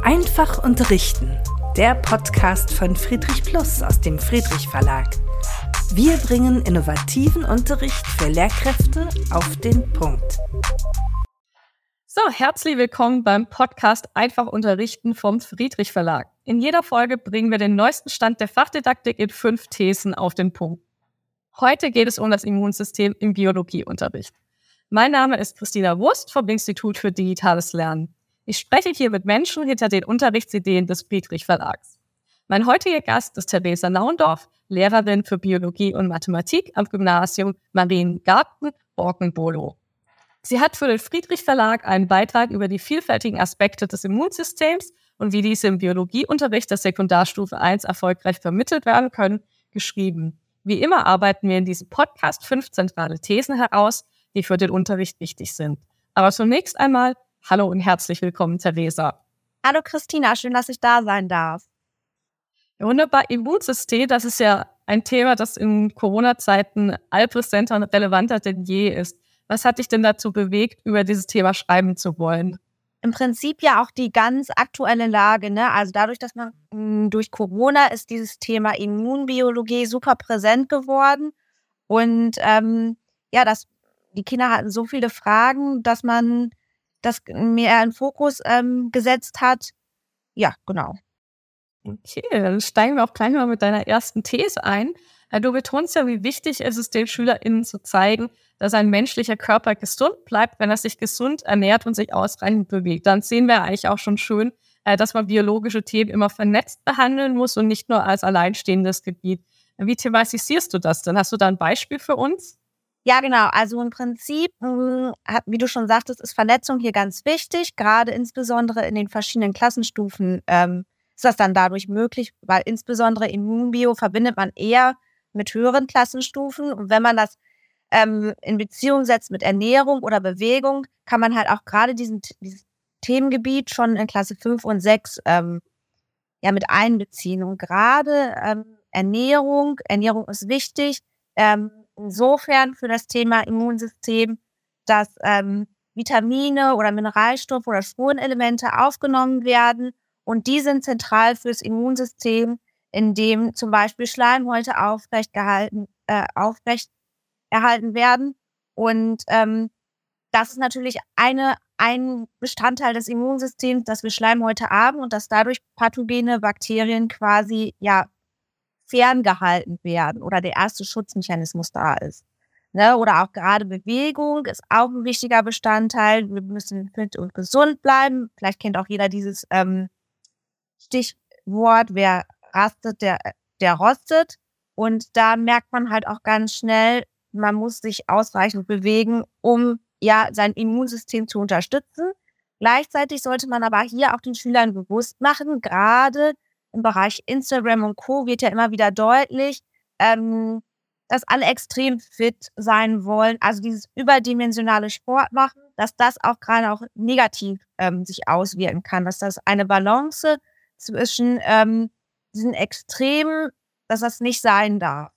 Einfach unterrichten, der Podcast von Friedrich Plus aus dem Friedrich Verlag. Wir bringen innovativen Unterricht für Lehrkräfte auf den Punkt. So, herzlich willkommen beim Podcast Einfach unterrichten vom Friedrich Verlag. In jeder Folge bringen wir den neuesten Stand der Fachdidaktik in 5 Thesen auf den Punkt. Heute geht es um das Immunsystem im Biologieunterricht. Mein Name ist Christina Wurst vom Institut für Digitales Lernen. Ich spreche hier mit Menschen hinter den Unterrichtsideen des Friedrich Verlags. Mein heutiger Gast ist Theresa Naundorf, Lehrerin für Biologie und Mathematik am Gymnasium Mariengarten Borkenbolo. Sie hat für den Friedrich Verlag einen Beitrag über die vielfältigen Aspekte des Immunsystems und wie diese im Biologieunterricht der Sekundarstufe 1 erfolgreich vermittelt werden können, geschrieben. Wie immer arbeiten wir in diesem Podcast 5 zentrale Thesen heraus, die für den Unterricht wichtig sind. Aber zunächst einmal, hallo und herzlich willkommen, Theresa. Hallo Christina, schön, dass ich da sein darf. Ja, wunderbar, Immunsystem, das ist ja ein Thema, das in Corona-Zeiten allpräsenter und relevanter denn je ist. Was hat dich denn dazu bewegt, über dieses Thema schreiben zu wollen? Im Prinzip ja auch die ganz aktuelle Lage, ne? Also dadurch, dass man durch Corona ist dieses Thema Immunbiologie super präsent geworden. Und die Kinder hatten so viele Fragen, dass man das mehr in Fokus gesetzt hat. Ja, genau. Okay, dann steigen wir auch gleich mal mit deiner ersten These ein. Du betonst ja, wie wichtig es ist, den SchülerInnen zu zeigen, dass ein menschlicher Körper gesund bleibt, wenn er sich gesund ernährt und sich ausreichend bewegt. Dann sehen wir eigentlich auch schon schön, dass man biologische Themen immer vernetzt behandeln muss und nicht nur als alleinstehendes Gebiet. Wie thematisierst du das denn? Hast du da ein Beispiel für uns? Ja, genau. Also im Prinzip, wie du schon sagtest, ist Vernetzung hier ganz wichtig. Gerade insbesondere in den verschiedenen Klassenstufen ist das dann dadurch möglich, weil insbesondere Immunbio verbindet man eher mit höheren Klassenstufen. Und wenn man das in Beziehung setzt mit Ernährung oder Bewegung, kann man halt auch gerade dieses Themengebiet schon in Klasse 5 und 6 mit einbeziehen. Und gerade Ernährung ist wichtig, insofern für das Thema Immunsystem, dass Vitamine oder Mineralstoffe oder Spurenelemente aufgenommen werden und die sind zentral fürs Immunsystem, indem zum Beispiel Schleimhäute aufrecht erhalten werden. Und das ist natürlich ein Bestandteil des Immunsystems, dass wir Schleimhäute haben und dass dadurch pathogene Bakterien quasi ferngehalten werden oder der erste Schutzmechanismus da ist. Ne? Oder auch gerade Bewegung ist auch ein wichtiger Bestandteil. Wir müssen fit und gesund bleiben. Vielleicht kennt auch jeder dieses Stichwort, wer rastet, der rostet. Und da merkt man halt auch ganz schnell, man muss sich ausreichend bewegen, um sein Immunsystem zu unterstützen. Gleichzeitig sollte man aber hier auch den Schülern bewusst machen, gerade im Bereich Instagram und Co. wird ja immer wieder deutlich, dass alle extrem fit sein wollen. Also dieses überdimensionale Sport machen, dass das auch gerade auch negativ sich auswirken kann, dass das eine Balance zwischen diesen Extremen, dass das nicht sein darf.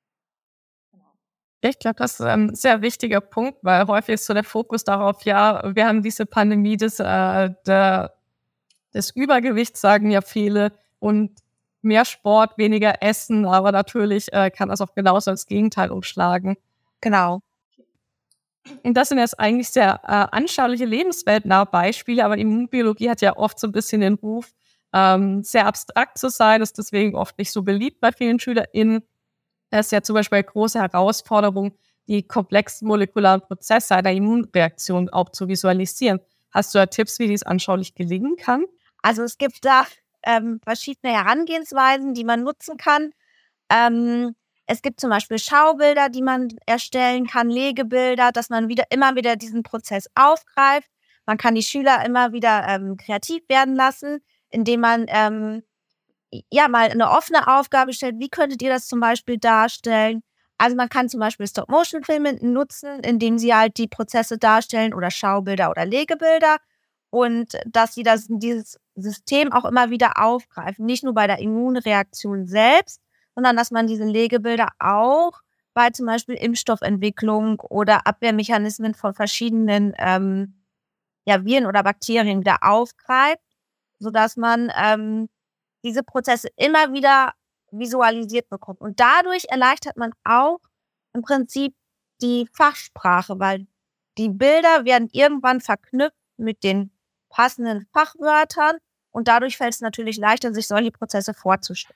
Ich glaube, das ist ein sehr wichtiger Punkt, weil häufig ist so der Fokus darauf, wir haben diese Pandemie des Übergewichts, sagen ja viele, und mehr Sport, weniger Essen, aber natürlich kann das auch genauso als Gegenteil umschlagen. Genau. Und das sind jetzt eigentlich sehr anschauliche, lebensweltnahe Beispiele, aber Immunbiologie hat ja oft so ein bisschen den Ruf, sehr abstrakt zu sein, ist deswegen oft nicht so beliebt bei vielen SchülerInnen. Das ist ja zum Beispiel eine große Herausforderung, die komplexen molekularen Prozesse einer Immunreaktion auch zu visualisieren. Hast du da Tipps, wie dies anschaulich gelingen kann? Also es gibt da verschiedene Herangehensweisen, die man nutzen kann. Es gibt zum Beispiel Schaubilder, die man erstellen kann, Legebilder, dass man immer wieder diesen Prozess aufgreift. Man kann die Schüler immer wieder kreativ werden lassen, indem man mal eine offene Aufgabe stellt. Wie könntet ihr das zum Beispiel darstellen? Also man kann zum Beispiel Stop-Motion-Filme nutzen, indem sie halt die Prozesse darstellen oder Schaubilder oder Legebilder und dass sie dieses System auch immer wieder aufgreifen. Nicht nur bei der Immunreaktion selbst, sondern dass man diese Legebilder auch bei zum Beispiel Impfstoffentwicklung oder Abwehrmechanismen von verschiedenen Viren oder Bakterien wieder aufgreift, sodass man diese Prozesse immer wieder visualisiert bekommt. Und dadurch erleichtert man auch im Prinzip die Fachsprache, weil die Bilder werden irgendwann verknüpft mit den passenden Fachwörtern und dadurch fällt es natürlich leichter, sich solche Prozesse vorzustellen.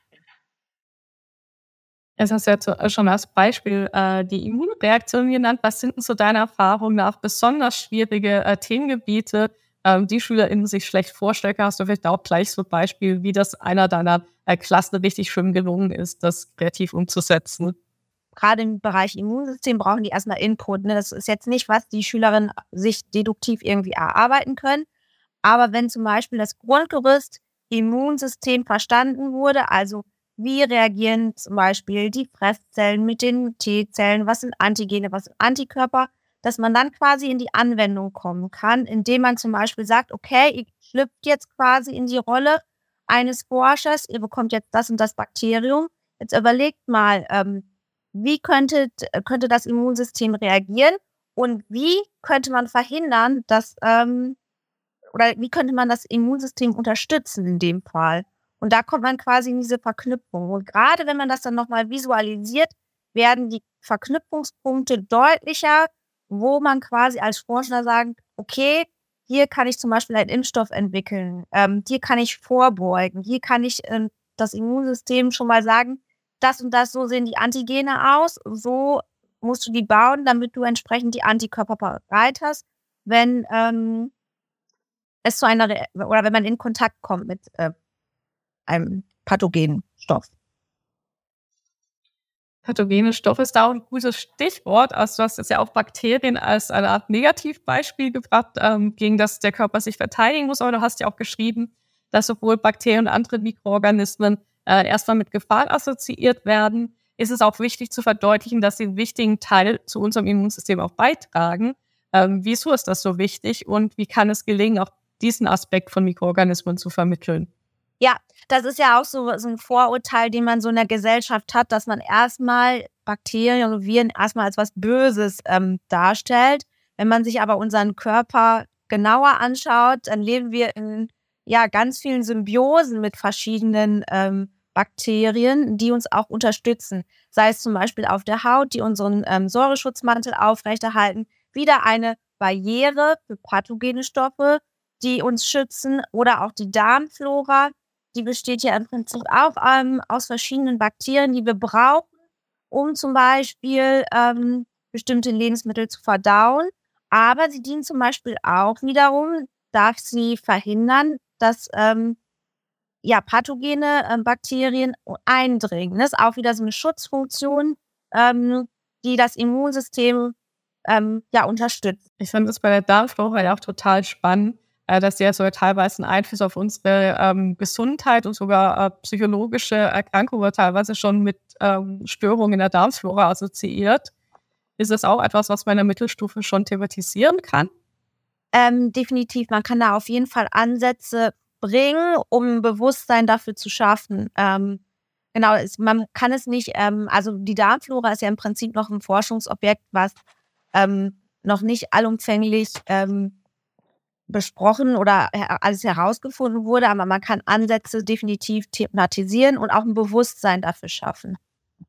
Jetzt hast du jetzt schon als Beispiel die Immunreaktion genannt. Was sind denn so deiner Erfahrung nach besonders schwierige Themengebiete, die SchülerInnen sich schlecht vorstellen? Hast du vielleicht auch gleich so ein Beispiel, wie das einer deiner Klassen richtig schön gelungen ist, das kreativ umzusetzen? Gerade im Bereich Immunsystem brauchen die erstmal Input. Ne? Das ist jetzt nicht, was die Schülerinnen sich deduktiv irgendwie erarbeiten können. Aber wenn zum Beispiel das Grundgerüst Immunsystem verstanden wurde, also wie reagieren zum Beispiel die Fresszellen mit den T-Zellen, was sind Antigene, was sind Antikörper, dass man dann quasi in die Anwendung kommen kann, indem man zum Beispiel sagt, okay, ihr schlüpft jetzt quasi in die Rolle eines Forschers, ihr bekommt jetzt das und das Bakterium. Jetzt überlegt mal, wie könnte das Immunsystem reagieren und wie könnte man verhindern, dass oder wie könnte man das Immunsystem unterstützen in dem Fall? Und da kommt man quasi in diese Verknüpfung. Und gerade wenn man das dann nochmal visualisiert, werden die Verknüpfungspunkte deutlicher, wo man quasi als Forscher sagt, okay, hier kann ich zum Beispiel einen Impfstoff entwickeln, hier kann ich vorbeugen, hier kann ich das Immunsystem schon mal sagen, das und das, so sehen die Antigene aus, so musst du die bauen, damit du entsprechend die Antikörper bereit hast, wenn es zu einer oder wenn man in Kontakt kommt mit einem pathogenen Stoff. Pathogene Stoffe ist da auch ein gutes Stichwort. Also du hast jetzt ja auch Bakterien als eine Art Negativbeispiel gebracht, gegen das der Körper sich verteidigen muss. Aber du hast ja auch geschrieben, dass sowohl Bakterien und andere Mikroorganismen erstmal mit Gefahr assoziiert werden. Ist es auch wichtig zu verdeutlichen, dass sie einen wichtigen Teil zu unserem Immunsystem auch beitragen. Wieso ist das so wichtig und wie kann es gelingen, auch diesen Aspekt von Mikroorganismen zu vermitteln? Ja, das ist ja auch so ein Vorurteil, den man so in der Gesellschaft hat, dass man erstmal Bakterien und Viren erstmal als was Böses darstellt. Wenn man sich aber unseren Körper genauer anschaut, dann leben wir in ganz vielen Symbiosen mit verschiedenen Bakterien, die uns auch unterstützen. Sei es zum Beispiel auf der Haut, die unseren Säureschutzmantel aufrechterhalten, wieder eine Barriere für pathogene Stoffe, die uns schützen, oder auch die Darmflora. Die besteht ja im Prinzip auch aus verschiedenen Bakterien, die wir brauchen, um zum Beispiel bestimmte Lebensmittel zu verdauen. Aber sie dienen zum Beispiel auch wiederum, dass sie verhindern, dass pathogene Bakterien eindringen. Das ist auch wieder so eine Schutzfunktion, die das Immunsystem unterstützt. Ich fand das bei der Darmflora ja auch total spannend, dass die ja so teilweise einen Einfluss auf unsere Gesundheit und sogar psychologische Erkrankungen teilweise schon mit Störungen in der Darmflora assoziiert. Ist das auch etwas, was man in der Mittelstufe schon thematisieren kann? Definitiv, man kann da auf jeden Fall Ansätze bringen, um ein Bewusstsein dafür zu schaffen. Man kann es nicht, also die Darmflora ist ja im Prinzip noch ein Forschungsobjekt, was noch nicht allumfänglich besprochen oder alles herausgefunden wurde, aber man kann Ansätze definitiv thematisieren und auch ein Bewusstsein dafür schaffen.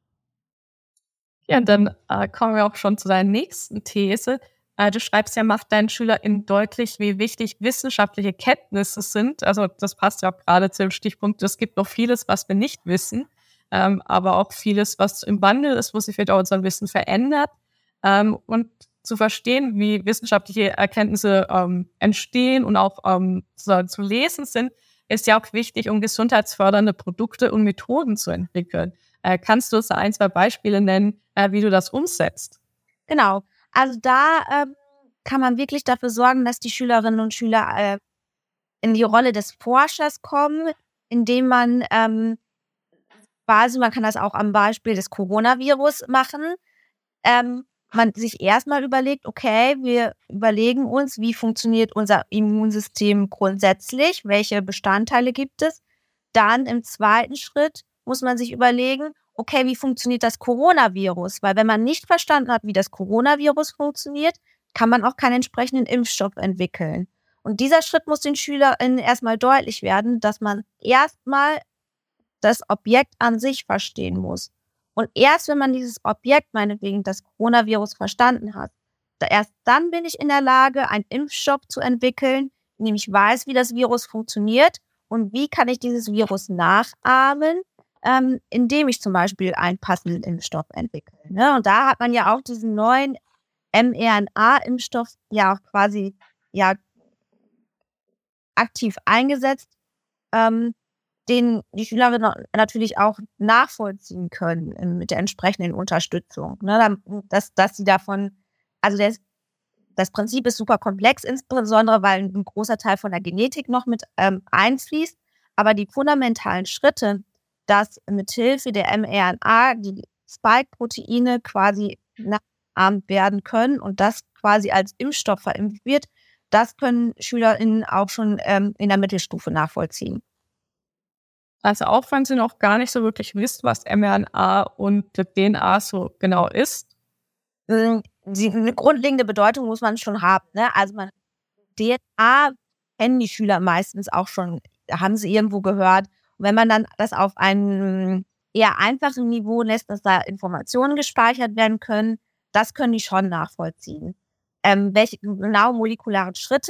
Ja, dann kommen wir auch schon zu deiner nächsten These. Du schreibst ja, macht deinen SchülerInnen deutlich, wie wichtig wissenschaftliche Kenntnisse sind. Also das passt ja auch gerade zu dem Stichpunkt, es gibt noch vieles, was wir nicht wissen, aber auch vieles, was im Wandel ist, wo sich vielleicht auch unser Wissen verändert. Und zu verstehen, wie wissenschaftliche Erkenntnisse entstehen und auch zu lesen sind, ist ja auch wichtig, um gesundheitsfördernde Produkte und Methoden zu entwickeln. Kannst du uns ein, zwei Beispiele nennen, wie du das umsetzt? Genau. Also da kann man wirklich dafür sorgen, dass die Schülerinnen und Schüler in die Rolle des Forschers kommen, indem man man kann das auch am Beispiel des Coronavirus machen, man sich erstmal überlegt, okay, wir überlegen uns, wie funktioniert unser Immunsystem grundsätzlich, welche Bestandteile gibt es. Dann im zweiten Schritt muss man sich überlegen, okay, wie funktioniert das Coronavirus? Weil wenn man nicht verstanden hat, wie das Coronavirus funktioniert, kann man auch keinen entsprechenden Impfstoff entwickeln. Und dieser Schritt muss den SchülerInnen erstmal deutlich werden, dass man erstmal das Objekt an sich verstehen muss. Und erst wenn man dieses Objekt, meinetwegen das Coronavirus, verstanden hat, erst dann bin ich in der Lage, einen Impfstoff zu entwickeln, in dem ich weiß, wie das Virus funktioniert und wie kann ich dieses Virus nachahmen, indem ich zum Beispiel einen passenden Impfstoff entwickle. Ne? Und da hat man ja auch diesen neuen mRNA-Impfstoff ja auch quasi aktiv eingesetzt, den die Schülerinnen natürlich auch nachvollziehen können mit der entsprechenden Unterstützung. Ne? Dass sie davon, also das Prinzip ist super komplex, insbesondere weil ein großer Teil von der Genetik noch mit einfließt, aber die fundamentalen Schritte, dass mithilfe der mRNA die Spike-Proteine quasi nachahmt werden können und das quasi als Impfstoff verimpft wird, das können SchülerInnen auch schon in der Mittelstufe nachvollziehen. Also auch wenn sie noch gar nicht so wirklich wissen, was mRNA und DNA so genau ist? Eine grundlegende Bedeutung muss man schon haben. Ne? Also DNA kennen die Schüler meistens auch schon, haben sie irgendwo gehört. Und wenn man dann das auf einem eher einfachen Niveau lässt, dass da Informationen gespeichert werden können, das können die schon nachvollziehen. Welche genau molekularen Schritte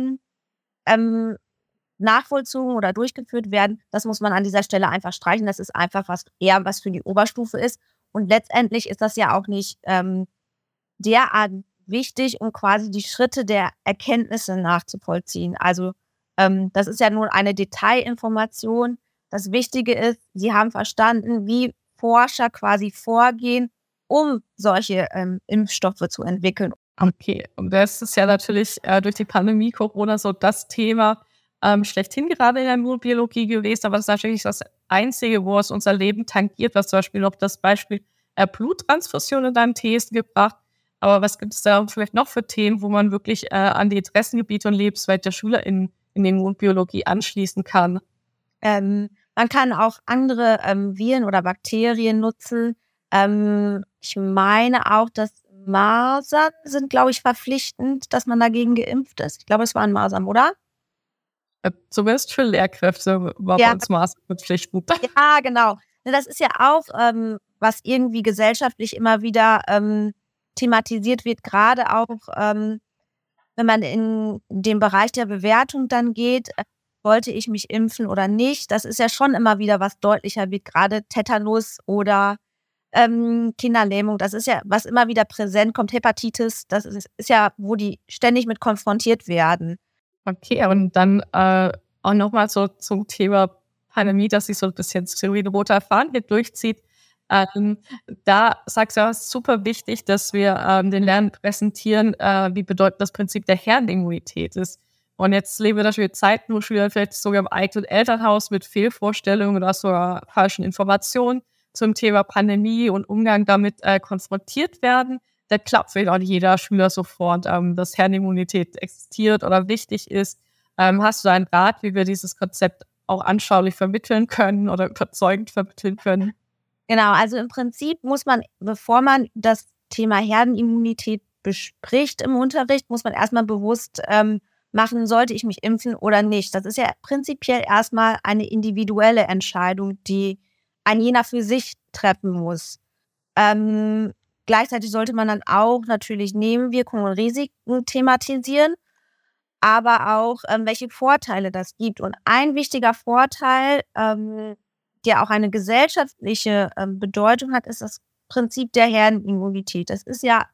nachvollzogen oder durchgeführt werden, das muss man an dieser Stelle einfach streichen. Das ist einfach was für die Oberstufe ist. Und letztendlich ist das ja auch nicht derart wichtig, um quasi die Schritte der Erkenntnisse nachzuvollziehen. Also das ist ja nur eine Detailinformation. Das Wichtige ist, sie haben verstanden, wie Forscher quasi vorgehen, um solche Impfstoffe zu entwickeln. Okay, und das ist ja natürlich durch die Pandemie Corona so das Thema schlechthin gerade in der Immunbiologie gewesen, aber das ist natürlich das Einzige, wo es unser Leben tangiert, was zum Beispiel noch das Beispiel Bluttransfusion in deinen Thesen gebracht. Aber was gibt es da vielleicht noch für Themen, wo man wirklich an die Interessengebiete und Lebenswelt der Schüler in der Immunbiologie anschließen kann? Man kann auch andere Viren oder Bakterien nutzen. Ich meine auch, dass Masern sind, glaube ich, verpflichtend, dass man dagegen geimpft ist. Ich glaube, es waren Masern, oder? Zumindest für Lehrkräfte war bei uns Masern verpflichtend. Ja, genau. Das ist ja auch, was irgendwie gesellschaftlich immer wieder thematisiert wird, gerade auch, wenn man in den Bereich der Bewertung dann geht, wollte ich mich impfen oder nicht. Das ist ja schon immer wieder was deutlicher wird, gerade Tetanus oder Kinderlähmung. Das ist ja, was immer wieder präsent kommt, Hepatitis, das ist ja, wo die ständig mit konfrontiert werden. Okay, und dann auch nochmal so zum Thema Pandemie, dass sich so ein bisschen wie ein roter Faden hier durchzieht. Da sagst du, es ist super wichtig, dass wir den Lernenden präsentieren, wie bedeutend das Prinzip der Herdenimmunität ist. Und jetzt leben wir natürlich Zeiten, wo Schüler vielleicht sogar im eigenen Elternhaus mit Fehlvorstellungen oder sogar falschen Informationen zum Thema Pandemie und Umgang damit konfrontiert werden. Da klappt vielleicht auch nicht jeder Schüler sofort, dass Herdenimmunität existiert oder wichtig ist. Hast du einen Rat, wie wir dieses Konzept auch anschaulich vermitteln können oder überzeugend vermitteln können? Genau, also im Prinzip muss man, bevor man das Thema Herdenimmunität bespricht im Unterricht, muss man erstmal bewusst machen, sollte ich mich impfen oder nicht. Das ist ja prinzipiell erstmal eine individuelle Entscheidung, die ein jeder für sich treffen muss. Gleichzeitig sollte man dann auch natürlich Nebenwirkungen und Risiken thematisieren, aber auch, welche Vorteile das gibt. Und ein wichtiger Vorteil, der auch eine gesellschaftliche Bedeutung hat, ist das Prinzip der Herdenimmunität. Das ist ja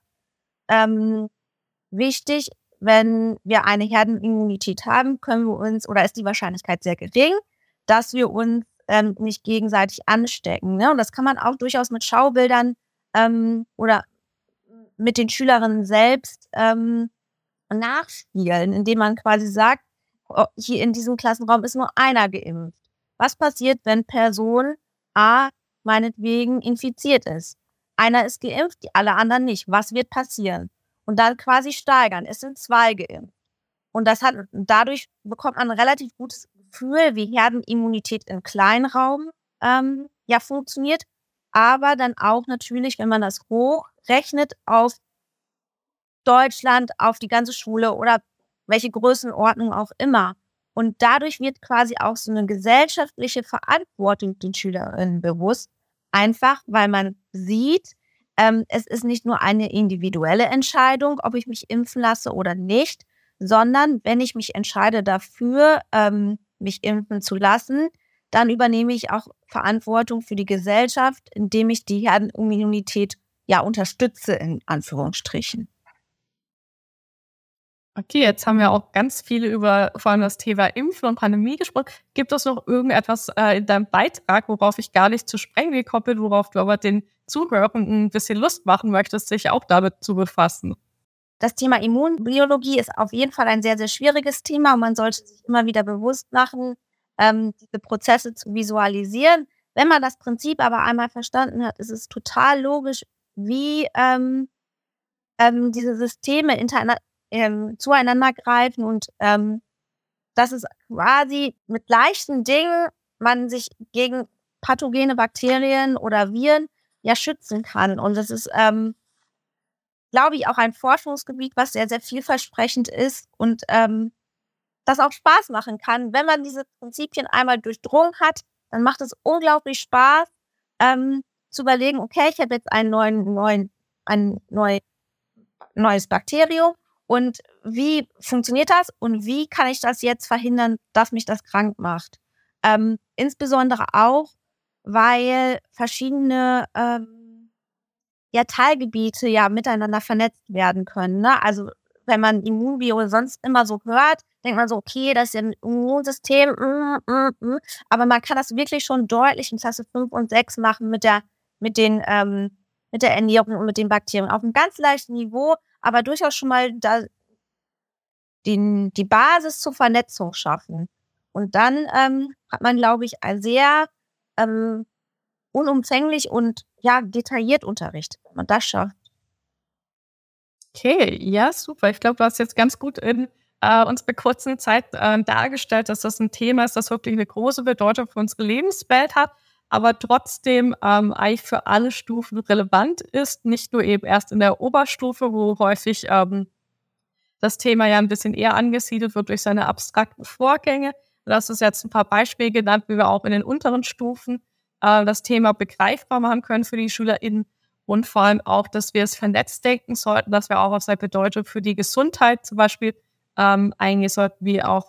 wichtig, wenn wir eine Herdenimmunität haben, können wir uns, oder ist die Wahrscheinlichkeit sehr gering, dass wir uns nicht gegenseitig anstecken. Ne? Und das kann man auch durchaus mit Schaubildern oder mit den Schülerinnen selbst nachspielen, indem man quasi sagt, hier in diesem Klassenraum ist nur einer geimpft. Was passiert, wenn Person A meinetwegen infiziert ist? Einer ist geimpft, alle anderen nicht. Was wird passieren? Und dann quasi steigern. Es sind 2 geimpft. Und dadurch bekommt man ein relativ gutes Gefühl, wie Herdenimmunität im Kleinraum funktioniert. Aber dann auch natürlich, wenn man das hochrechnet auf Deutschland, auf die ganze Schule oder welche Größenordnung auch immer. Und dadurch wird quasi auch so eine gesellschaftliche Verantwortung den Schülerinnen bewusst, einfach weil man sieht, es ist nicht nur eine individuelle Entscheidung, ob ich mich impfen lasse oder nicht, sondern wenn ich mich entscheide dafür, mich impfen zu lassen, dann übernehme ich auch Verantwortung für die Gesellschaft, indem ich die Herdenimmunität unterstütze, in Anführungsstrichen. Okay, jetzt haben wir auch ganz viel über vor allem das Thema Impfen und Pandemie gesprochen. Gibt es noch irgendetwas in deinem Beitrag, worauf ich gar nicht zu sprechen gekommen bin, worauf du aber den Zuhörern ein bisschen Lust machen möchtest, sich auch damit zu befassen? Das Thema Immunbiologie ist auf jeden Fall ein sehr, sehr schwieriges Thema und man sollte sich immer wieder bewusst machen, diese Prozesse zu visualisieren. Wenn man das Prinzip aber einmal verstanden hat, ist es total logisch, wie diese Systeme zueinander greifen und dass es quasi mit leichten Dingen man sich gegen pathogene Bakterien oder Viren schützen kann. Und das ist, glaube ich, auch ein Forschungsgebiet, was sehr, sehr vielversprechend ist und das auch Spaß machen kann. Wenn man diese Prinzipien einmal durchdrungen hat, dann macht es unglaublich Spaß, zu überlegen, okay, ich habe jetzt ein neues Bakterium und wie funktioniert das und wie kann ich das jetzt verhindern, dass mich das krank macht? Insbesondere auch, weil verschiedene Teilgebiete miteinander vernetzt werden können. Ne? Also wenn man Immunbio sonst immer so hört, denkt man so, okay, das ist ja ein Immunsystem, aber man kann das wirklich schon deutlich in Klasse 5 und 6 machen mit der Ernährung und mit den Bakterien. Auf einem ganz leichten Niveau, aber durchaus schon mal die Basis zur Vernetzung schaffen. Und dann hat man, glaube ich, ein sehr unumfänglich und detailliert Unterricht, wenn man das schafft. Okay, ja, super. Ich glaube, du hast jetzt ganz gut in unserer kurzen Zeit dargestellt, dass das ein Thema ist, das wirklich eine große Bedeutung für unsere Lebenswelt hat, aber trotzdem eigentlich für alle Stufen relevant ist, nicht nur eben erst in der Oberstufe, wo häufig das Thema ein bisschen eher angesiedelt wird durch seine abstrakten Vorgänge. Du hast uns jetzt ein paar Beispiele genannt, wie wir auch in den unteren Stufen das Thema begreifbar machen können für die SchülerInnen und vor allem auch, dass wir es vernetzt denken sollten, dass wir auch auf seine Bedeutung für die Gesundheit zum Beispiel eingehen sollten, wie auch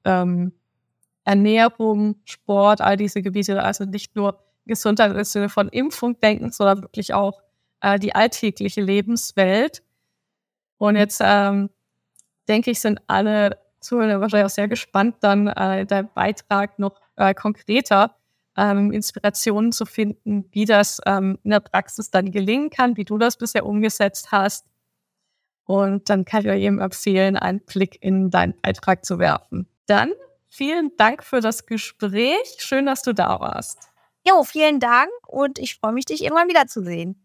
Ernährung, Sport, all diese Gebiete, also nicht nur Gesundheit im Sinne von Impfung denken, sondern wirklich auch die alltägliche Lebenswelt. Und jetzt denke ich, sind alle Zuhörer wahrscheinlich auch sehr gespannt, dann deinen Beitrag noch konkreter Inspirationen zu finden, wie das in der Praxis dann gelingen kann, wie du das bisher umgesetzt hast. Und dann kann ich euch eben empfehlen, einen Blick in deinen Beitrag zu werfen. Dann vielen Dank für das Gespräch. Schön, dass du da warst. Jo, vielen Dank und ich freue mich, dich irgendwann wiederzusehen.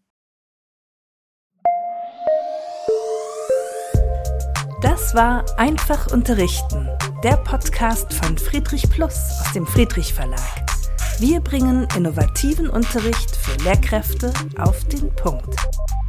Das war Einfach unterrichten, der Podcast von Friedrich Plus aus dem Friedrich Verlag. Wir bringen innovativen Unterricht für Lehrkräfte auf den Punkt.